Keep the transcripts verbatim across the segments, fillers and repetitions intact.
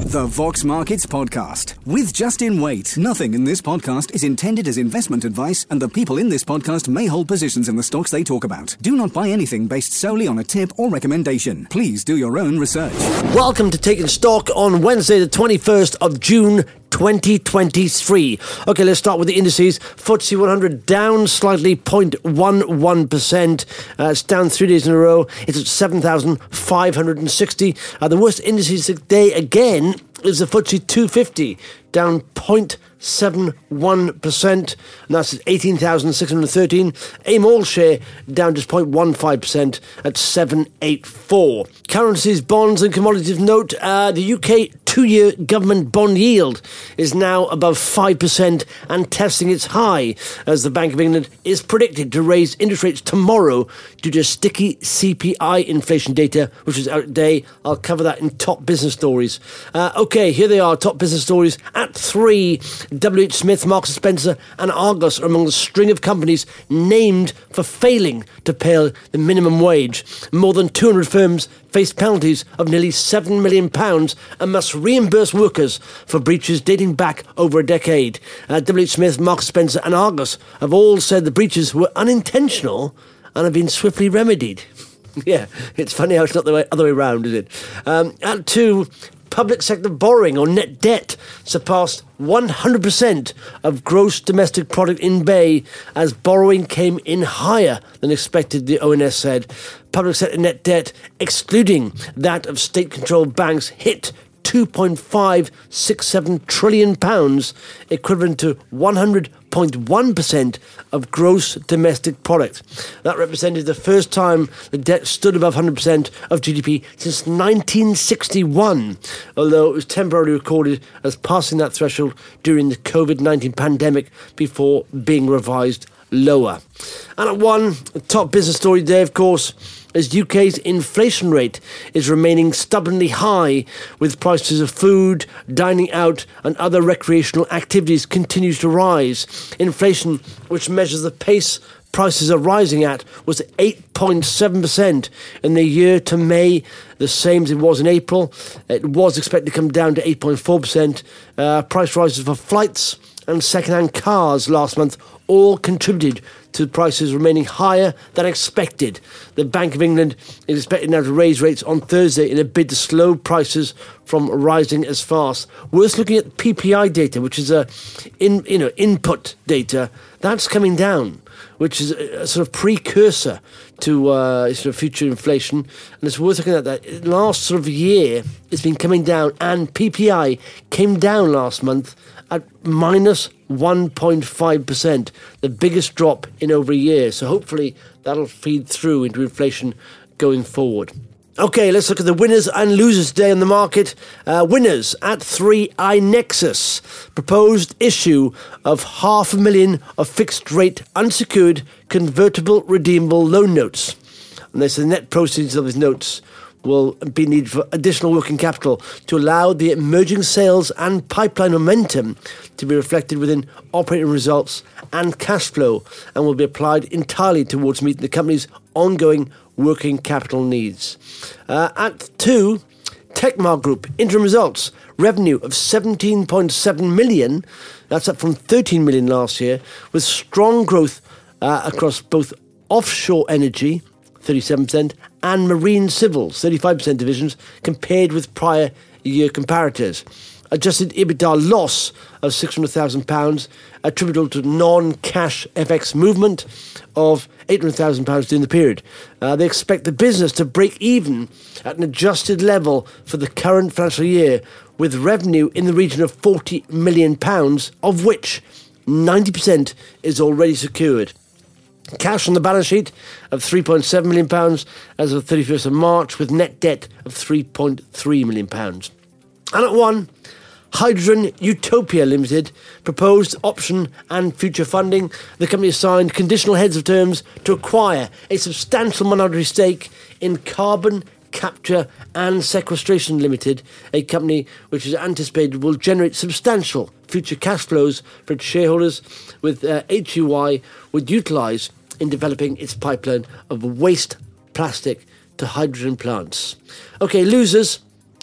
The Vox Markets Podcast with Justin Waite. Nothing in this podcast is intended as investment advice, and the people in this podcast may hold positions in the stocks they talk about. Do not buy anything based solely on a tip or recommendation. Please do your own research. Welcome to Taking Stock on Wednesday, the twenty-first of June, twenty twenty-three. Okay, let's start with the indices. F T S E one hundred down slightly, zero point one one percent. Uh, it's down three days in a row. It's at seven thousand five hundred sixty. Uh, the worst indices today again is the F T S E two fifty, down zero point seven one percent, and that's at eighteen thousand six hundred thirteen. A M A L share down just zero point one five percent at seven eighty-four. Currencies, bonds and commodities note, uh, the U K two-year government bond yield is now above five percent and testing its high, as the Bank of England is predicted to raise interest rates tomorrow due to sticky C P I inflation data, which is out today. I'll cover that in top business stories. Uh, okay, here they are, top business stories at three. W H Smith, Marks and Spencer and Argos are among the string of companies named for failing to pay the minimum wage. More than two hundred firms face penalties of nearly seven million pounds and must reimburse workers for breaches dating back over a decade. Uh, W H Smith, Marks and Spencer and Argos have all said the breaches were unintentional and have been swiftly remedied. Yeah, it's funny how it's not the way, other way around, is it? Um, at two, public sector borrowing or net debt surpassed one hundred percent of gross domestic product in May as borrowing came in higher than expected, the O N S said. Public sector net debt, excluding that of state-controlled banks, hit two point five six seven trillion pounds, equivalent to one hundred point one percent of gross domestic product. That represented the first time the debt stood above one hundred percent of G D P since nineteen sixty-one, although it was temporarily recorded as passing that threshold during the COVID nineteen pandemic before being revised lower. And at one, the top business story today, of course, as U K's inflation rate is remaining stubbornly high, with prices of food, dining out and other recreational activities continues to rise. Inflation, which measures the pace prices are rising at, was eight point seven percent in the year to May, the same as it was in April. It was expected to come down to eight point four percent. Uh, price rises for flights and second-hand cars last month all contributed to prices remaining higher than expected. The Bank of England is expected now to raise rates on Thursday in a bid to slow prices from rising as fast. Worth looking at P P I data, which is a in, you know input data. That's coming down, which is a, a sort of precursor to uh, sort of future inflation. And it's worth looking at that. Last sort of year, it's been coming down, and P P I came down last month at minus one point five percent, the biggest drop in over a year. So hopefully that'll feed through into inflation going forward. Okay, let's look at the winners and losers today on the market. Uh, winners at three, iNexus. Proposed issue of half a million of fixed-rate unsecured convertible redeemable loan notes. And this, the net proceeds of his notes will be needed for additional working capital to allow the emerging sales and pipeline momentum to be reflected within operating results and cash flow, and will be applied entirely towards meeting the company's ongoing working capital needs. Uh, at two, Techmark Group, interim results, revenue of seventeen point seven million, that's up from thirteen million last year, with strong growth uh, across both offshore energy, thirty-seven percent, and marine civils, thirty-five percent divisions, compared with prior year comparators. Adjusted EBITDA loss of six hundred thousand pounds, attributable to non-cash F X movement of eight hundred thousand pounds during the period. Uh, they expect the business to break even at an adjusted level for the current financial year, with revenue in the region of forty million pounds, of which ninety percent is already secured. Cash on the balance sheet of three point seven million pounds as of the thirty-first of March, with net debt of three point three million pounds. And at one, Hydrogen Utopia Limited, proposed option and future funding. The company has signed conditional heads of terms to acquire a substantial minority stake in Carbon Capture and Sequestration Limited, a company which is anticipated will generate substantial future cash flows for its shareholders, with uh, H U I would utilise in developing its pipeline of waste plastic to hydrogen plants. Okay, losers.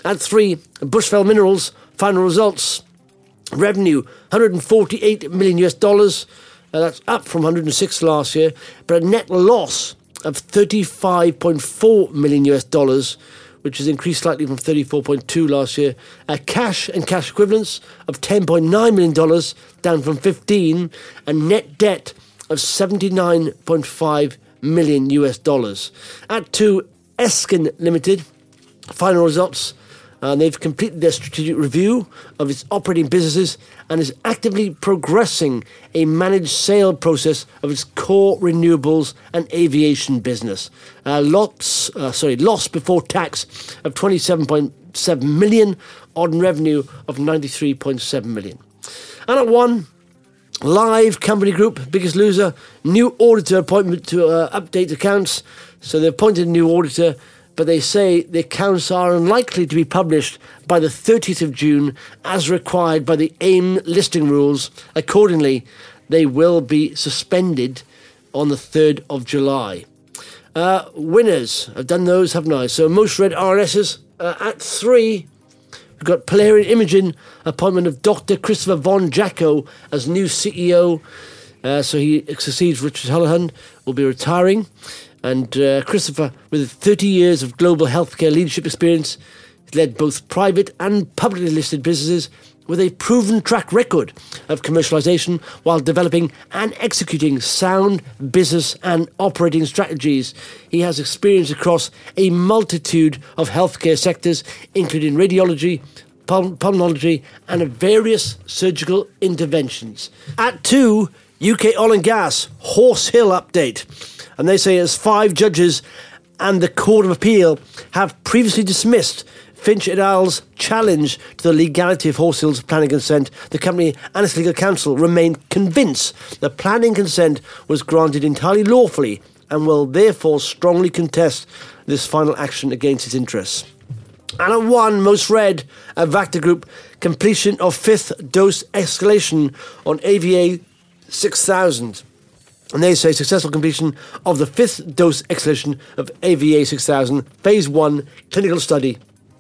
At three, Bushveld Minerals, final results. Revenue, one hundred forty-eight million US dollars. Uh, that's up from one hundred six last year. But a net loss of thirty-five point four million US dollars, which has increased slightly from thirty-four point two last year. Uh, cash and cash equivalents of ten point nine million dollars, down from fifteen. And net debt of seventy-nine point five million US dollars. At two, Eskin Limited, final results. Uh, they've completed their strategic review of its operating businesses and is actively progressing a managed sale process of its core renewables and aviation business. Uh, lots, uh, sorry, loss before tax of twenty-seven point seven million on revenue of ninety-three point seven million. And at one, Live Company Group, biggest loser, new auditor appointment to uh, update accounts. So they appointed a new auditor, but they say the accounts are unlikely to be published by the thirtieth of June as required by the AIM listing rules. Accordingly, they will be suspended on the third of July. Uh, winners, I've done those, haven't I? So most read R S S uh, at three. We've got Polarian Imaging, appointment of Doctor Christopher Von Jacko as new C E O. Uh, so he succeeds Richard Holohan, will be retiring. And uh, Christopher, with thirty years of global healthcare leadership experience, led both private and publicly listed businesses with a proven track record of commercialization while developing and executing sound business and operating strategies. He has experience across a multitude of healthcare sectors, including radiology, pul- pulmonology, and various surgical interventions. At two, U K Oil and Gas, Horse Hill update. And they say as five judges and the Court of Appeal have previously dismissed Finch et al.'s challenge to the legality of Horse Hill's planning consent, the company and its legal counsel remain convinced the planning consent was granted entirely lawfully and will therefore strongly contest this final action against its interests. And at one, most read, Avacta Group, completion of fifth dose escalation on A V A six thousand. And they say successful completion of the fifth dose escalation of A V A six thousand, phase one clinical study.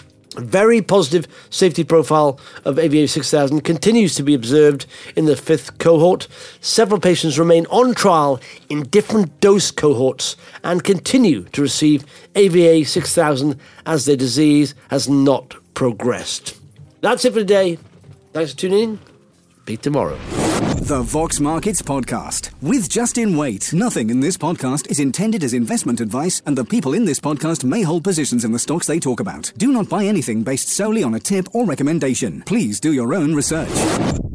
Very positive safety profile of A V A six thousand continues to be observed in the fifth cohort. Several patients remain on trial in different dose cohorts and continue to receive A V A six thousand as their disease has not progressed. That's it for today. Thanks for tuning in. Be tomorrow. The Vox Markets Podcast with Justin Waite. Nothing in this podcast is intended as investment advice, and the people in this podcast may hold positions in the stocks they talk about. Do not buy anything based solely on a tip or recommendation. Please do your own research.